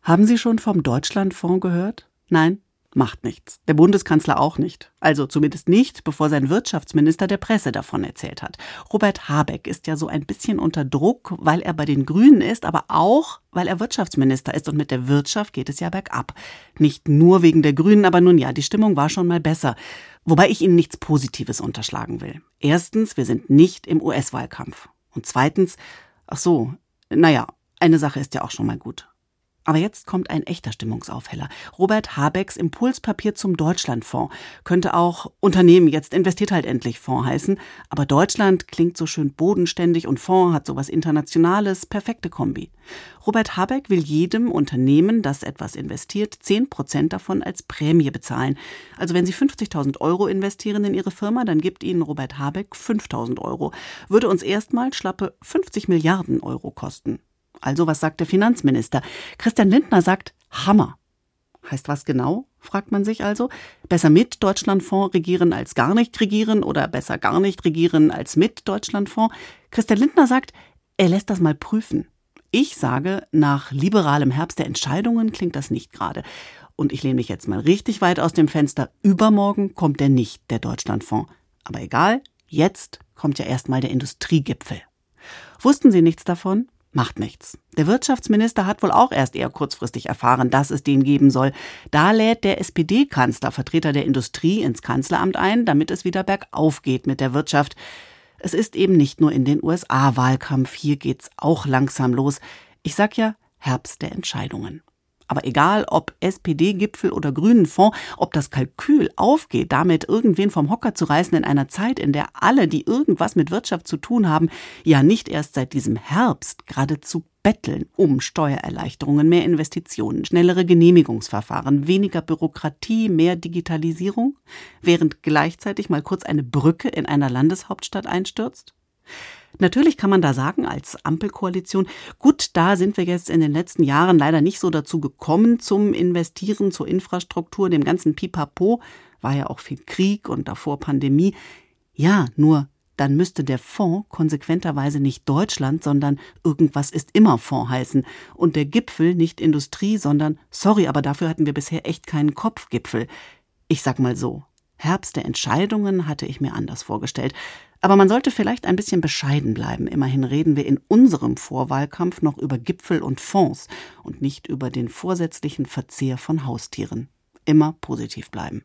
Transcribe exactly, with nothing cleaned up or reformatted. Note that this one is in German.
Haben Sie schon vom Deutschlandfonds gehört? Nein? Macht nichts. Der Bundeskanzler auch nicht. Also zumindest nicht, bevor sein Wirtschaftsminister der Presse davon erzählt hat. Robert Habeck ist ja so ein bisschen unter Druck, weil er bei den Grünen ist, aber auch, weil er Wirtschaftsminister ist. Und mit der Wirtschaft geht es ja bergab. Nicht nur wegen der Grünen, aber nun ja, die Stimmung war schon mal besser. Wobei ich Ihnen nichts Positives unterschlagen will. Erstens, wir sind nicht im U S-Wahlkampf. Und zweitens, ach so, naja, eine Sache ist ja auch schon mal gut. Aber jetzt kommt ein echter Stimmungsaufheller. Robert Habecks Impulspapier zum Deutschlandfonds. Könnte auch Unternehmen jetzt investiert halt endlich Fonds heißen. Aber Deutschland klingt so schön bodenständig und Fonds hat sowas Internationales. Perfekte Kombi. Robert Habeck will jedem Unternehmen, das etwas investiert, zehn Prozent davon als Prämie bezahlen. Also wenn Sie fünfzigtausend Euro investieren in Ihre Firma, dann gibt Ihnen Robert Habeck fünftausend Euro. Würde uns erstmal schlappe fünfzig Milliarden Euro kosten. Also, was sagt der Finanzminister? Christian Lindner sagt, Hammer. Heißt was genau, fragt man sich also? Besser mit Deutschlandfonds regieren als gar nicht regieren oder besser gar nicht regieren als mit Deutschlandfonds? Christian Lindner sagt, er lässt das mal prüfen. Ich sage, nach liberalem Herbst der Entscheidungen klingt das nicht gerade. Und ich lehne mich jetzt mal richtig weit aus dem Fenster. Übermorgen kommt der nicht, der Deutschlandfonds. Aber egal, jetzt kommt ja erstmal der Industriegipfel. Wussten Sie nichts davon? Macht nichts. Der Wirtschaftsminister hat wohl auch erst eher kurzfristig erfahren, dass es den geben soll. Da lädt der S P D-Kanzler Vertreter der Industrie ins Kanzleramt ein, damit es wieder bergauf geht mit der Wirtschaft. Es ist eben nicht nur in den U S A-Wahlkampf, hier geht's auch langsam los. Ich sag ja, Herbst der Entscheidungen. Aber egal, ob S P D-Gipfel oder grünen Fonds, ob das Kalkül aufgeht, damit irgendwen vom Hocker zu reißen in einer Zeit, in der alle, die irgendwas mit Wirtschaft zu tun haben, ja nicht erst seit diesem Herbst geradezu betteln um Steuererleichterungen, mehr Investitionen, schnellere Genehmigungsverfahren, weniger Bürokratie, mehr Digitalisierung, während gleichzeitig mal kurz eine Brücke in einer Landeshauptstadt einstürzt? Natürlich kann man da sagen, als Ampelkoalition, gut, da sind wir jetzt in den letzten Jahren leider nicht so dazu gekommen zum Investieren, zur Infrastruktur, dem ganzen Pipapo, war ja auch viel Krieg und davor Pandemie. Ja, nur dann müsste der Fonds konsequenterweise nicht Deutschland, sondern irgendwas ist immer Fonds heißen. Und der Gipfel nicht Industrie, sondern, sorry, aber dafür hatten wir bisher echt keinen Kopfgipfel. Ich sag mal so, Herbst der Entscheidungen hatte ich mir anders vorgestellt. Aber man sollte vielleicht ein bisschen bescheiden bleiben. Immerhin reden wir in unserem Vorwahlkampf noch über Gipfel und Fonds und nicht über den vorsätzlichen Verzehr von Haustieren. Immer positiv bleiben.